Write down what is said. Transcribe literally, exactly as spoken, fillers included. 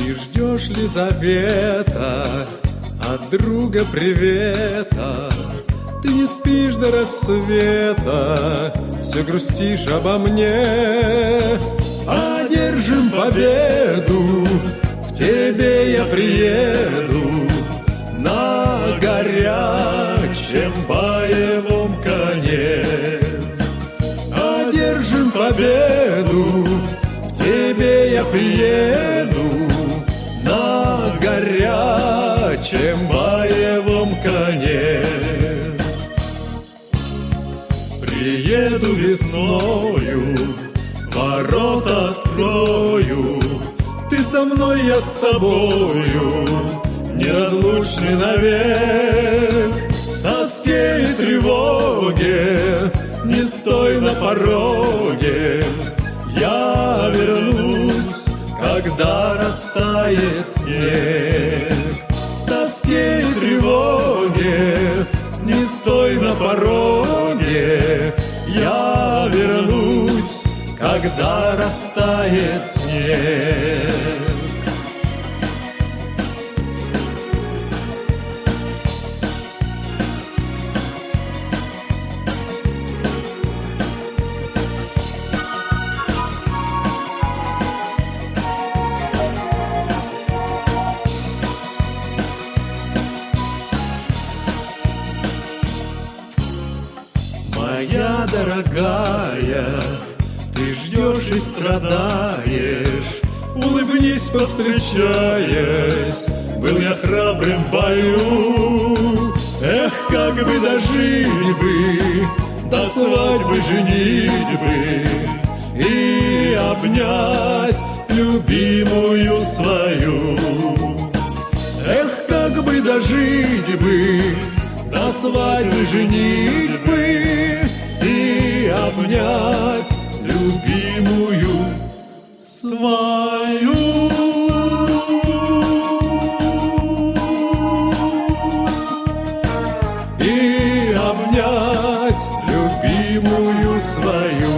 Ты ждешь ли завета от друга привета? Ты не спишь до рассвета, все грустишь обо мне. Одержим победу, к тебе я приеду на горячем боевом коне. Одержим победу, к тебе я приеду на горячем боевом коне. Приеду весною, ворота открою, ты со мной, я с тобою, неразлучны навек. Тоске и тревоге не стой на пороге, я вернусь, когда растает снег. В тоске и тревоге не стой на пороге, я вернусь, когда растает снег. Моя дорогая, ты ждешь и страдаешь, улыбнись, повстречаясь, был я храбрым в бою. Эх, как бы дожить бы до свадьбы, женитьбы и обнять любимую свою. Эх, как бы дожить бы до свадьбы, женитьбы и обнять любимую свою. И обнять любимую свою.